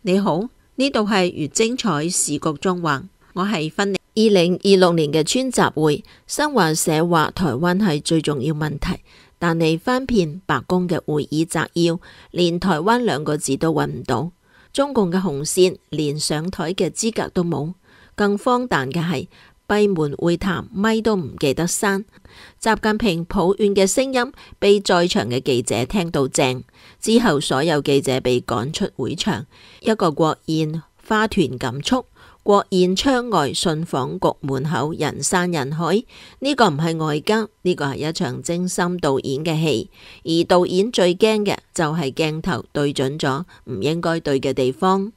你好，呢度係越精彩時局縱橫，我係芬妮。2026年嘅川習會，新華社話台灣係最重要問題，但你翻遍白宮嘅會議摘要，連台灣兩個字都揾唔到。中共嘅紅線連上台嘅資格都冇，更荒誕嘅係閉門會談咪都唔記得閂。習近平抱怨嘅聲音被在場嘅記者聽到正，之後所有記者被趕出會場，一個國宴花團錦簇，國宴窗外信訪局門口人山人海。呢個唔係外交，呢個係一場精心導演嘅戲，而導演最驚嘅就係鏡頭對準咗唔應該對嘅地方。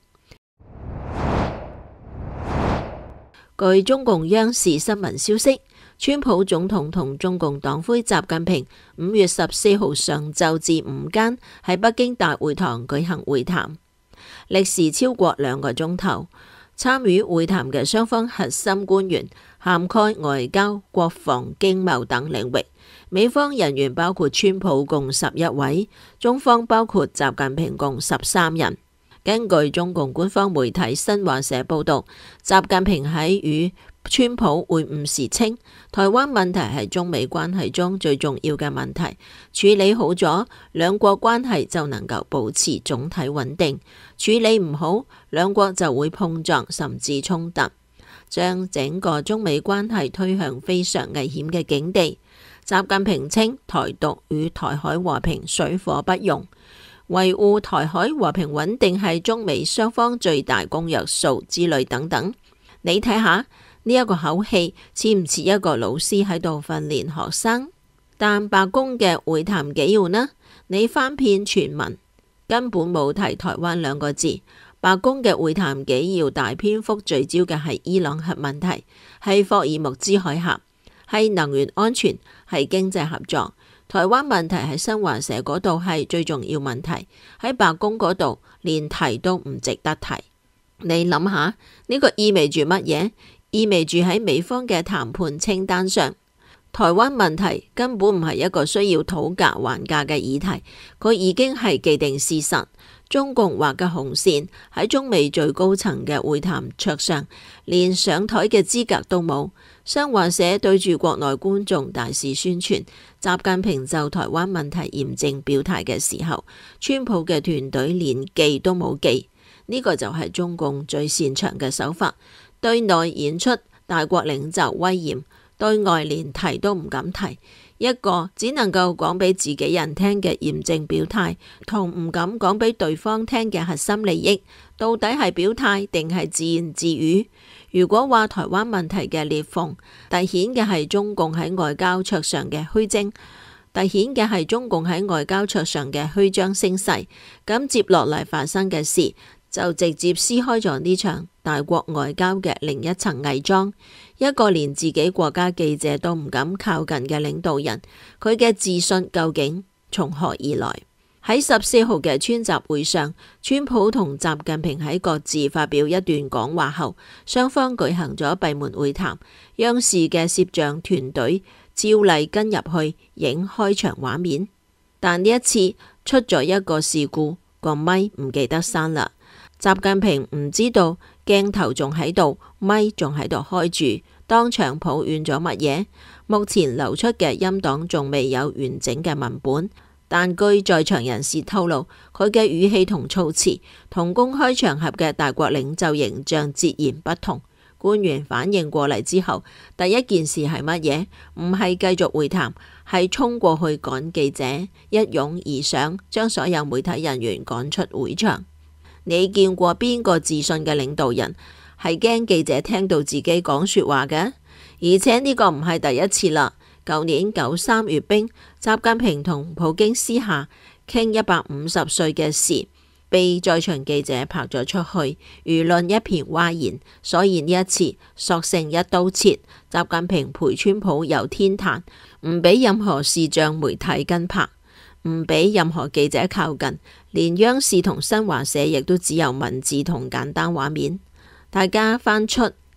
據中共央視新聞消息，川普總統同中共黨魁習近平5月14號上晝至午間喺北京大會堂舉行會談，歷時超過2個鐘頭。參與會談嘅雙方核心官員涵蓋外交、國防、經貿等領域。美方人員包括川普共11位，中方包括習近平共13人。根據中共官方媒體新華社報道，習近平喺與川普會晤時稱，台灣問題係中美關係中最重要嘅問題，處理好咗，兩國關係就能夠保持總體穩定；處理唔好，兩國就會碰撞甚至衝突，將整個中美關係推向非常危險嘅境地。習近平稱，台獨與台海和平水火不容，維護台海和平穩定係中美雙方最大公約數之類等等。你睇下呢一個口氣似唔似一個老師喺度訓練學生？但白宮嘅會談紀要呢？你翻遍全文根本冇提台灣2個字。白宮嘅會談紀要大篇幅聚焦嘅係伊朗核問題，係霍爾木茲海峽，係能源安全，係經濟合作。台灣問題喺新華社嗰度係最重要問題，喺白宮嗰度連提都唔值得提。你諗下呢個意味住乜嘢？意味住喺美方嘅談判清單上，台灣問題根本唔係一個需要討價還價嘅議題，佢已經係既定事實。中共畫嘅紅線喺中美最高層嘅會談桌上，連上台嘅資格都冇。新華社對住國內觀眾大肆宣傳，習近平就台灣問題嚴正表態嘅時候，川普嘅團隊連記都冇記。呢個就係中共最擅長嘅手法，對內演出大國領袖威嚴，對外連提都唔敢提。一個只能夠講俾自己人聽嘅嚴正表態，同唔敢講俾對方聽嘅核心利益，到底係表態定係自言自語？如果話台灣問題嘅裂縫，凸顯嘅係中共喺外交桌上嘅虛張，凸顯嘅係中共喺外交桌上嘅虛張聲勢，咁接落嚟發生嘅事，就直接撕開咗呢場大國外交嘅另一層偽裝。一個連自己國家記者都唔敢靠近嘅領導人，佢嘅自信究竟從何而來？喺14號嘅川習會上，川普同習近平喺各自發表一段講話後，雙方舉行咗閉門會談。央視嘅攝像團隊照例跟入去影開場畫面，但呢一次出咗一個事故，個咪唔記得閂啦。習近平唔知道鏡頭仲喺度，咪仲喺度開住，當場抱怨咗乜嘢？目前流出嘅音檔仲未有完整嘅文本，但據在場人士透露，佢嘅語氣同措辭同公開場合嘅大國領袖形象截然不同。官員反應過嚟之後，第一件事係乜嘢？唔係繼續會談，係衝過去趕記者，一擁而上，將所有媒體人員趕出會場。你見過邊個自信嘅領導人係驚記者聽到自己講說話嘅？而且呢個唔係第一次啦。舊年93閱兵，習近平同普京私下傾150歲嘅事，被在場記者拍咗出去，輿論一片譁然。所以呢一次索性一刀切，習近平陪川普遊天壇，唔俾任何視像媒體跟拍，唔俾任何記者靠近，連央視同新華社亦都只有文字同簡單畫面。大家翻出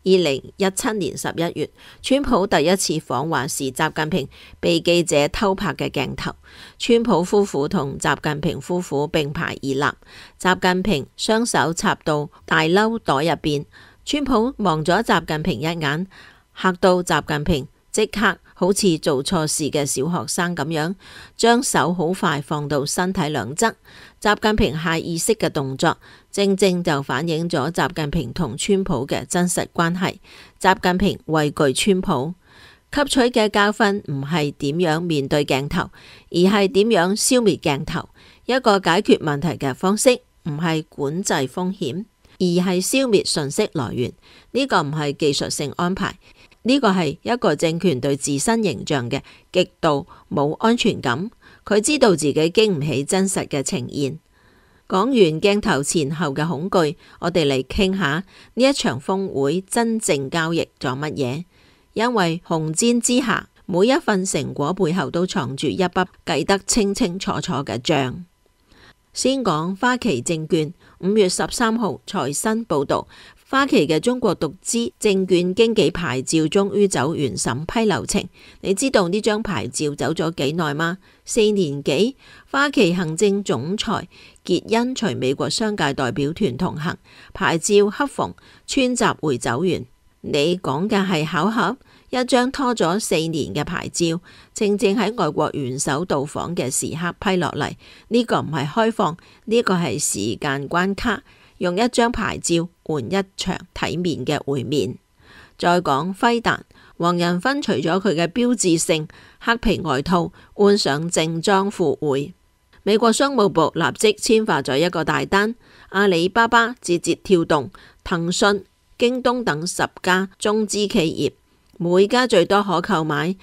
2017年11月，川普第一次訪華時，習近平被記者偷拍嘅鏡頭。川普夫婦同習近平夫婦並排而立，習近平雙手插到大褸袋入邊。川普望咗習近平一眼，嚇到習近平即刻好似做錯事嘅小學生咁樣，將手好快放到身體兩側。習近平下意識嘅動作，正正就反映咗習近平同川普嘅真實關係。習近平畏懼川普，吸取嘅教訓唔係點樣面對鏡頭，而係點樣消滅鏡頭。一個解決問題嘅方式唔係管制風險，而係消滅信息來源。呢個唔係技術性安排，呢個係一個政權對自身形象嘅極度冇安全感。佢知道自己經唔起真實嘅呈現。講完鏡頭前後嘅恐懼，我哋嚟傾下呢一場峰會真正交易咗乜嘢？因為紅氈之下，每一份成果背後都藏住一筆計得清清楚楚嘅賬。先講花旗證券5月13號財新報道，花旗嘅中國獨資證券經紀牌照終於走完審批流程。你知道呢張牌照走咗幾耐嗎？4年幾。花旗行政總裁傑恩隨美國商界代表團同行，牌照恰逢川習會走完。你講嘅係巧合？一張拖咗4年嘅牌照，正正喺外國元首到訪嘅時刻批落嚟。呢個唔係開放，呢個係時間關卡，用一張牌照換一場體面嘅會面。再講輝達，黃仁勳除咗佢嘅標誌性黑皮外套，換上正裝赴會。美國商務部立即簽發咗一個大單，阿里巴巴、字節跳動、騰訊、京東等10家中資企業，每家最多可購買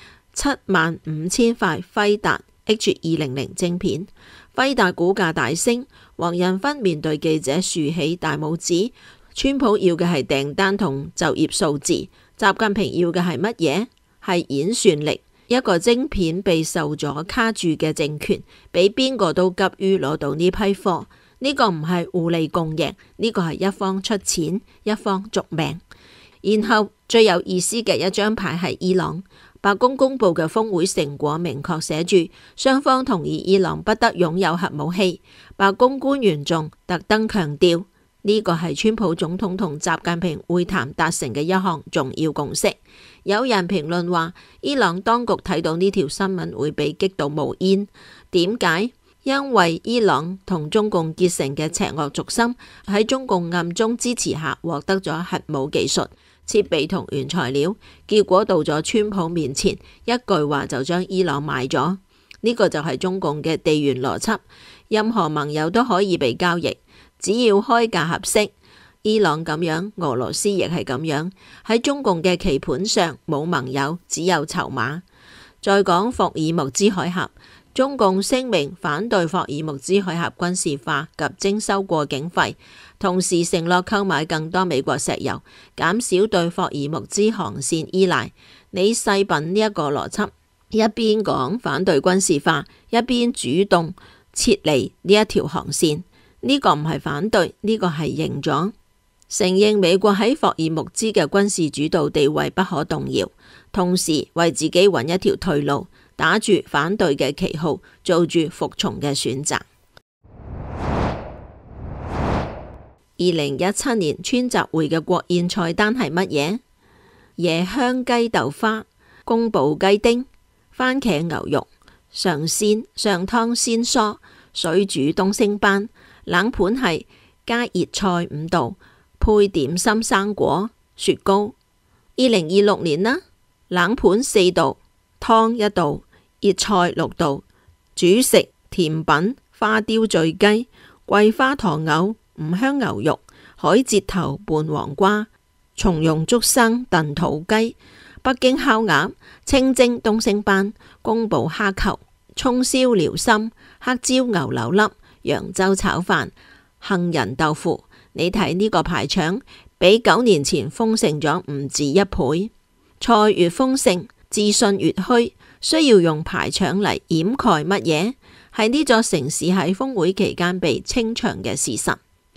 75000塊輝達 H200 晶片。輝達股價大升，黃仁勳面對記者豎起大拇指。川普要嘅係訂單同就業數字，習近平要嘅係乜嘢？係演算力。一個晶片被受咗卡住嘅政權，比邊個都急於攞到呢批貨。呢個唔係互利共贏，呢個係一方出錢，一方續命。然後最有意思嘅一張牌係伊朗，白宮公布嘅峰會成果明確寫住，雙方同意伊朗不得擁有核武器。白宮官員仲特登強調，呢個係川普總統同習近平會談達成嘅一項重要共識。有人評論話，伊朗當局睇到呢條新聞會被激到冒煙。點解？因為伊朗同中共結成嘅邪惡軸心喺中共暗中支持下獲得咗核武技術、設備同原材料，結果到咗川普面前，一句話就將伊朗賣咗。呢個就係中共嘅地緣邏輯，任何盟友都可以被交易，只要開價合適。伊朗咁樣，俄羅斯亦係咁樣。喺中共嘅棋盤上冇盟友，只有籌碼。再講霍爾木茲海峽，中共聲明反對霍爾木茲海峽軍事化及徵收過境費，同時承諾購買更多美國石油，減少對霍爾木茲航線依賴。你細品呢一個邏輯，一邊講反對軍事化，一邊主動撤離呢一條航線。呢個唔係反對，呢個係認咗。承認美國喺霍爾木茲嘅軍事主導地位不可動搖，同時為自己揾一條退路，打住反對嘅旗號，做住服從嘅選擇。2017年川習會嘅國宴菜單係乜嘢？椰香雞豆花、宮保雞丁、番茄牛肉、上鮮上湯鮮蔬、水煮東星斑，冷盤係加熱菜5道。配點心生果、雪糕。2026年啦，冷盤4道，湯1道，熱菜6道，主食甜品花雕醉雞、桂花糖藕、五香牛肉、海蜇頭拌黃瓜、松茸竹笙燉土雞、北京烤鴨、清蒸東星斑、宮保蝦球、蔥燒遼參、黑椒牛柳粒、揚州炒飯、杏仁豆腐。你睇呢個排場，比9年前豐盛咗唔止1倍。菜越豐盛，自信越虛，需要用排場嚟掩蓋乜嘢？係呢座城市喺峰會期間被清場嘅事實。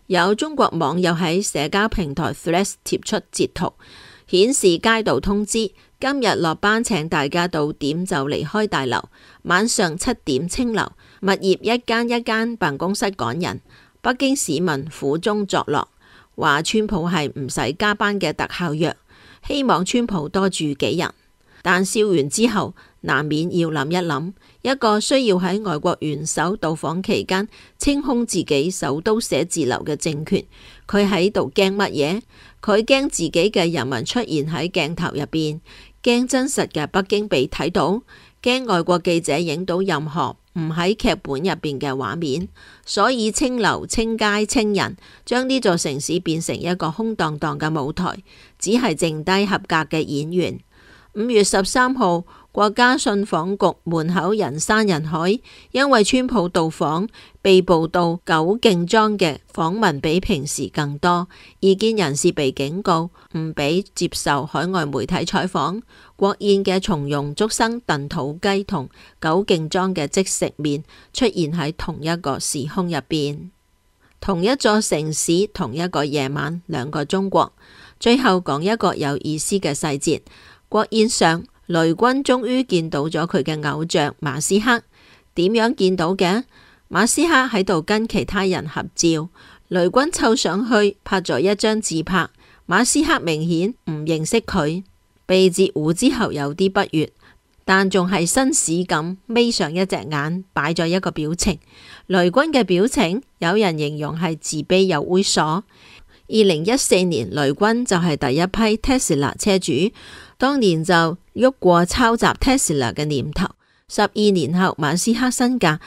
有中國網友喺社交平台 Threads 貼出截圖，顯示街道通知今日落班請大家到點就離開大樓，晚上7點清樓，物業一間一間辦公室趕人。北京市民苦中作樂，話川普係唔使加班嘅特效藥，希望川普多住幾日。但笑完之後，難免要諗一諗，一個需要喺外國元首到訪期間清空自己首都寫字樓嘅政權，佢喺度驚乜嘢？佢驚自己嘅人民出現喺鏡頭入邊，驚真實嘅北京被睇到，驚外國記者影到任何唔喺劇本入邊嘅畫面，所以清樓、清街、清人，將呢座城市變成一個空蕩蕩嘅舞台，只係剩低合格嘅演員。5月13號，國家信訪局門口人山人海，因為川普到訪，被捕到九勁莊嘅訪民比平時更多。異見人士被警告唔俾接受海外媒體採訪。國宴嘅松茸竹笙燉土雞同九勁莊嘅即食麵出現喺同一個時空入邊，同一座城市，同一個夜晚，兩個中國。最後講一個有意思嘅細節。國宴上，雷軍終於見到咗佢嘅偶像馬斯克。點樣見到嘅？馬斯克喺度跟其他人合照，雷軍湊上去拍咗一張自拍。馬斯克明顯唔認識佢，被截胡之後有啲不悅，但仲係紳士咁眯上一隻眼，擺咗一個表情。雷軍嘅表情，有人形容係自卑又猥瑣。2014年，雷軍就係第一批 Tesla 車主。當年就喐過抄襲 Tesla 嘅念頭。12年後，馬斯克身價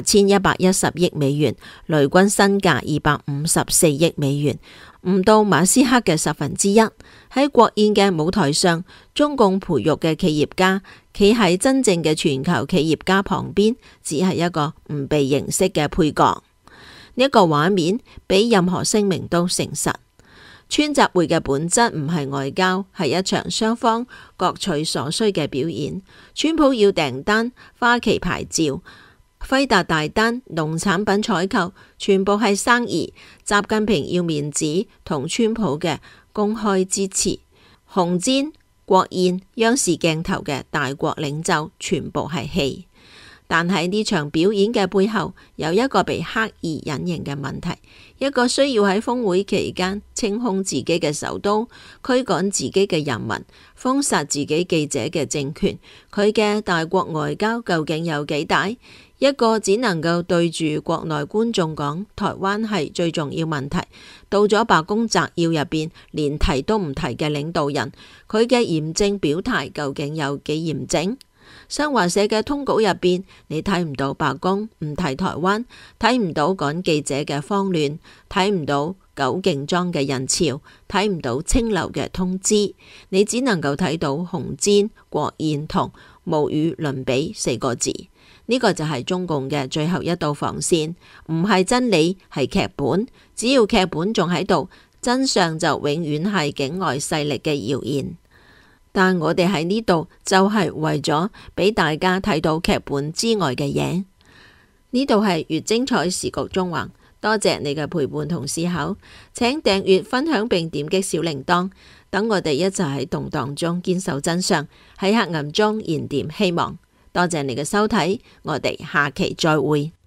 8110億美元，雷軍身價254億美元，唔到馬斯克嘅1/10。喺國宴嘅舞台上，中共培育嘅企業家企喺真正嘅全球企業家旁邊，只係一個唔被認識嘅配角。呢個畫面比任何聲明都誠實。川習會嘅本質唔係外交，係一場雙方各取所需嘅表演。川普要訂單、花旗牌照、輝達大單、農產品採購，全部係生意。習近平要面子同川普嘅公開支持。紅氈、國宴、央視鏡頭嘅大國領袖，全部係戲。但喺呢場表演嘅背後，有一個被刻意隱形嘅問題，一個需要喺峰會期間清空自己嘅首都、驅趕自己嘅人民、封殺自己記者嘅政權，佢嘅大國外交究竟有幾大？一個只能夠對住國內觀眾講台灣係最重要問題，到咗白宮摘要入邊連提都唔提嘅領導人，佢嘅嚴正表態究竟有幾嚴正？新華社嘅通稿入邊，你睇唔到白宮唔提台灣，睇唔到趕記者嘅慌亂，睇唔到九勁莊嘅人潮，睇唔到清樓嘅通知，你只能夠睇到紅氈、國宴同無與倫比4個字。呢個就係中共嘅最後一道防線，唔係真理，係劇本。只要劇本仲喺度，真相就永遠係境外勢力嘅謠言。但我哋喺呢度就係為咗俾大家睇到劇本之外嘅嘢。呢度係越精彩時局中橫，多謝你嘅陪伴同思考，請訂閱、分享並點擊小鈴鐺，等我哋一齊喺動盪中堅守真相，喺黑暗中燃點希望。多謝你嘅收睇，我哋下期再會。